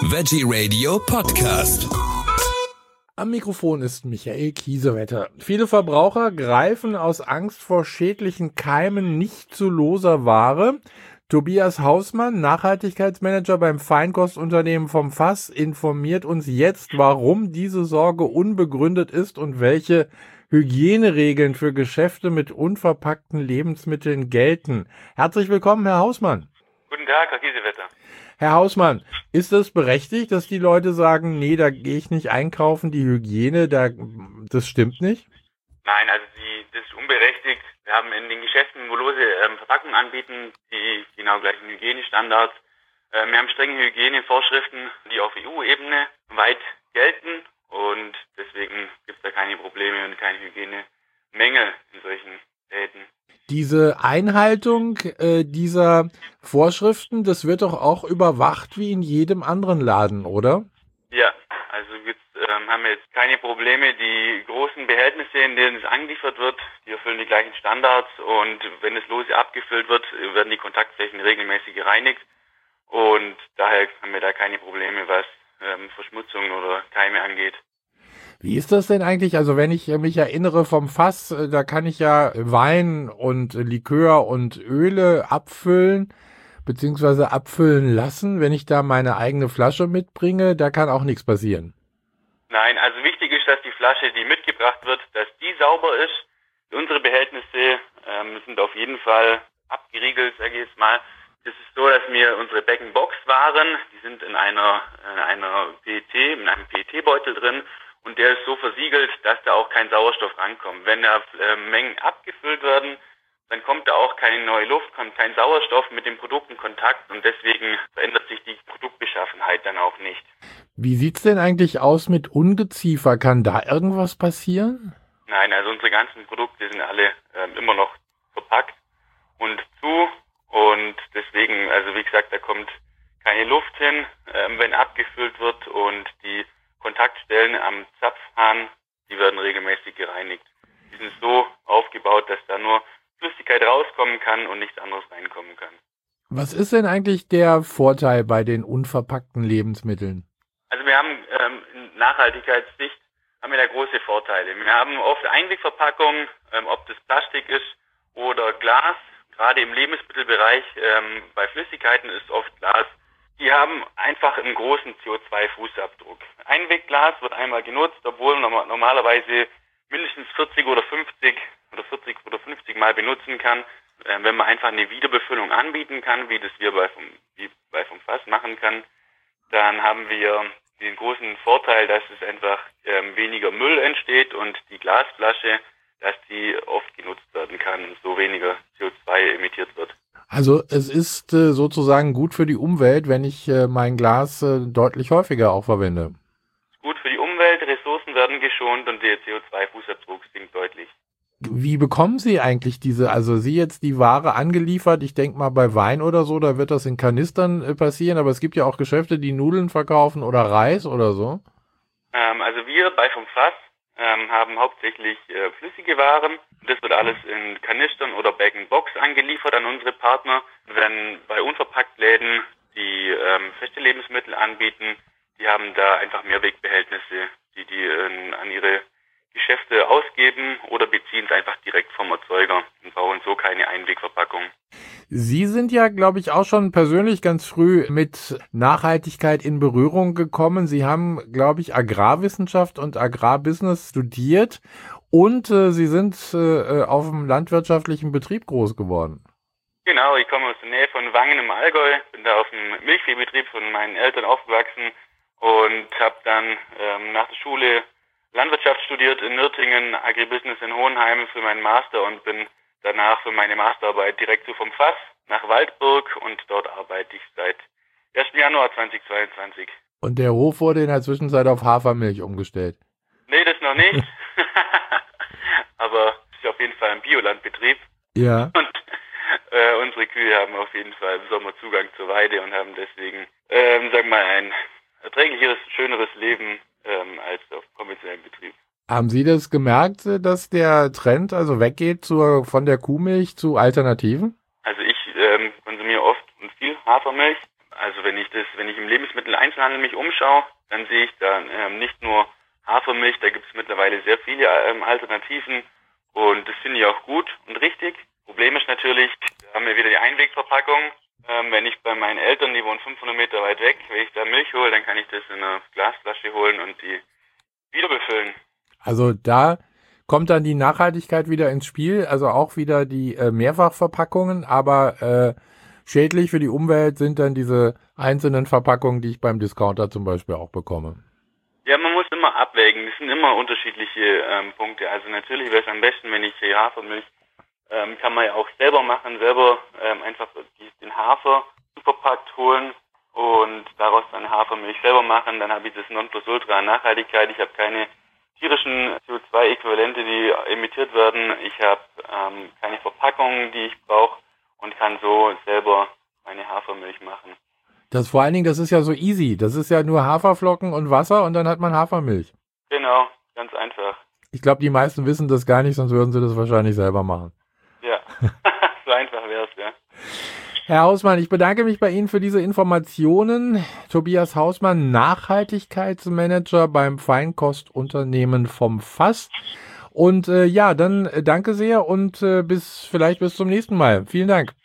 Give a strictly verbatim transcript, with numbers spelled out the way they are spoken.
Veggie Radio Podcast. Am Mikrofon ist Michael Kiesewetter. Viele Verbraucher greifen aus Angst vor schädlichen Keimen nicht zu loser Ware. Tobias Hausmann, Nachhaltigkeitsmanager beim Feinkostunternehmen vom Fass, informiert uns jetzt, warum diese Sorge unbegründet ist und welche Hygieneregeln für Geschäfte mit unverpackten Lebensmitteln gelten. Herzlich willkommen, Herr Hausmann. Guten Tag, Herr Kiesewetter. Herr Hausmann, ist es berechtigt, dass die Leute sagen, nee, da gehe ich nicht einkaufen, die Hygiene, da, das stimmt nicht? Nein, also die, das ist unberechtigt. Wir haben in den Geschäften, wo lose ähm, Verpackungen anbieten, die genau gleichen Hygienestandards. Äh, wir haben strenge Hygienevorschriften, die auf E U-Ebene weit gelten und deswegen gibt es da keine Probleme und keine Hygienemängel in solchen Läden. Diese Einhaltung äh, dieser Vorschriften, das wird doch auch überwacht wie in jedem anderen Laden, oder? Ja, also jetzt ähm, haben wir jetzt keine Probleme. Die großen Behältnisse, in denen es angeliefert wird, die erfüllen die gleichen Standards und wenn es lose abgefüllt wird, werden die Kontaktflächen regelmäßig gereinigt und daher haben wir da keine Probleme, was ähm, Verschmutzung oder Keime angeht. Wie ist das denn eigentlich? Also wenn ich mich erinnere vom Fass, da kann ich ja Wein und Likör und Öle abfüllen, beziehungsweise abfüllen lassen. Wenn ich da meine eigene Flasche mitbringe, da kann auch nichts passieren. Nein, also wichtig ist, dass die Flasche, die mitgebracht wird, dass die sauber ist. Unsere Behältnisse ähm, sind auf jeden Fall abgeriegelt, sage ich jetzt mal. Es ist so, dass wir unsere Bag-in-Box-Waren, die sind in einer, in einer P E T, in einem P E T-Beutel drin. Und der ist so versiegelt, dass da auch kein Sauerstoff rankommt. Wenn da äh, Mengen abgefüllt werden, dann kommt da auch keine neue Luft, kommt kein Sauerstoff mit dem Produkt in Kontakt und deswegen verändert sich die Produktbeschaffenheit dann auch nicht. Wie sieht's denn eigentlich aus mit Ungeziefer? Kann da irgendwas passieren? Nein, also unsere ganzen Produkte sind alle äh, immer noch verpackt und zu und deswegen, also wie gesagt, da kommt keine Luft hin, äh, wenn abgefüllt wird und die Kontaktstellen am Zapfhahn, die werden regelmäßig gereinigt. Die sind so aufgebaut, dass da nur Flüssigkeit rauskommen kann und nichts anderes reinkommen kann. Was ist denn eigentlich der Vorteil bei den unverpackten Lebensmitteln? Also wir haben ähm, in Nachhaltigkeitssicht haben wir da große Vorteile. Wir haben oft Einwegverpackungen, ähm, ob das Plastik ist oder Glas. Gerade im Lebensmittelbereich ähm, bei Flüssigkeiten ist oft Glas. Die haben einfach einen großen C O zwei Fußabdruck. Einwegglas wird einmal genutzt, obwohl man normalerweise mindestens vierzig oder fünfzig oder vierzig oder fünfzig Mal benutzen kann. Äh, wenn man einfach eine Wiederbefüllung anbieten kann, wie das wir bei vom, wie bei vom Fass machen kann, dann haben wir den großen Vorteil, dass es einfach ähm, weniger Müll entsteht und die Glasflasche, dass die oft genutzt werden kann und so weniger C O zwei emittiert wird. Also es ist äh, sozusagen gut für die Umwelt, wenn ich äh, mein Glas äh, deutlich häufiger auch verwende. Gut für die Umwelt, Ressourcen werden geschont und der C O zwei Fußabdruck sinkt deutlich. Wie bekommen Sie eigentlich diese, also Sie jetzt die Ware angeliefert, ich denke mal bei Wein oder so, da wird das in Kanistern äh, passieren, aber es gibt ja auch Geschäfte, die Nudeln verkaufen oder Reis oder so. Ähm, also wir bei vom Fass ähm, haben hauptsächlich äh, flüssige Waren. Das wird alles in Kanistern oder Bag-in-Box angeliefert an unsere Partner. Wenn bei Unverpacktläden, die ähm, feste Lebensmittel anbieten, die haben da einfach Mehrwegbehältnisse, die die äh, an ihre Geschäfte ausgeben oder beziehen es einfach direkt vom Erzeuger und brauchen so keine Einwegverpackung. Sie sind ja, glaube ich, auch schon persönlich ganz früh mit Nachhaltigkeit in Berührung gekommen. Sie haben, glaube ich, Agrarwissenschaft und Agrarbusiness studiert und äh, Sie sind äh, auf einem landwirtschaftlichen Betrieb groß geworden. Genau, ich komme aus der Nähe von Wangen im Allgäu, bin da auf dem Milchviehbetrieb von meinen Eltern aufgewachsen und habe dann ähm, nach der Schule Landwirtschaft studiert in Nürtingen, Agribusiness in Hohenheim für meinen Master und bin danach für meine Masterarbeit direkt zu vom Fass nach Waldburg und dort arbeite ich seit ersten Januar zweitausendzweiundzwanzig. Und der Hof wurde in der Zwischenzeit auf Hafermilch umgestellt? Nee, das noch nicht. Aber es ist auf jeden Fall ein Biolandbetrieb. Ja. Und äh, unsere Kühe haben auf jeden Fall im Sommer Zugang zur Weide und haben deswegen, ähm, sag mal, ein erträglicheres, schöneres Leben ähm, als auf konventionellem Betrieb. Haben Sie das gemerkt, dass der Trend also weggeht zur, von der Kuhmilch zu Alternativen? Also ich ähm, konsumiere oft und viel Hafermilch, Also wenn ich das, wenn ich im Lebensmitteleinzelhandel mich umschaue, dann sehe ich da ähm, nicht nur Hafermilch, da gibt es mittlerweile sehr viele ähm, Alternativen und das finde ich auch gut und richtig. Problem ist natürlich, da haben wir wieder die Einwegverpackung. Ähm, wenn ich bei meinen Eltern, die wohnen fünfhundert Meter weit weg, wenn ich da Milch hole, dann kann ich das in einer Glasflasche holen und die wieder befüllen. Also da kommt dann die Nachhaltigkeit wieder ins Spiel, also auch wieder die äh, Mehrfachverpackungen, aber äh, schädlich für die Umwelt sind dann diese einzelnen Verpackungen, die ich beim Discounter zum Beispiel auch bekomme. Ja, man muss immer abwägen. Das sind immer unterschiedliche ähm, Punkte. Also natürlich wäre es am besten, wenn ich die Hafermilch, ähm, kann man ja auch selber machen, selber ähm, einfach die, den Hafer verpackt holen und daraus dann Hafermilch selber machen. Dann habe ich das Nonplusultra an Nachhaltigkeit. Ich habe keine tierischen C O zwei Äquivalente, die emittiert werden. Ich habe ähm, keine Verpackungen, die ich brauche und kann so selber meine Hafermilch machen. Das vor allen Dingen, das ist ja so easy. Das ist ja nur Haferflocken und Wasser und dann hat man Hafermilch. Genau, ganz einfach. Ich glaube, die meisten wissen das gar nicht, sonst würden sie das wahrscheinlich selber machen. Ja, so einfach wäre es, ja. Herr Hausmann, ich bedanke mich bei Ihnen für diese Informationen. Tobias Hausmann, Nachhaltigkeitsmanager beim Feinkostunternehmen vom Fass. Und äh, ja, dann äh, danke sehr und äh, bis vielleicht bis zum nächsten Mal. Vielen Dank.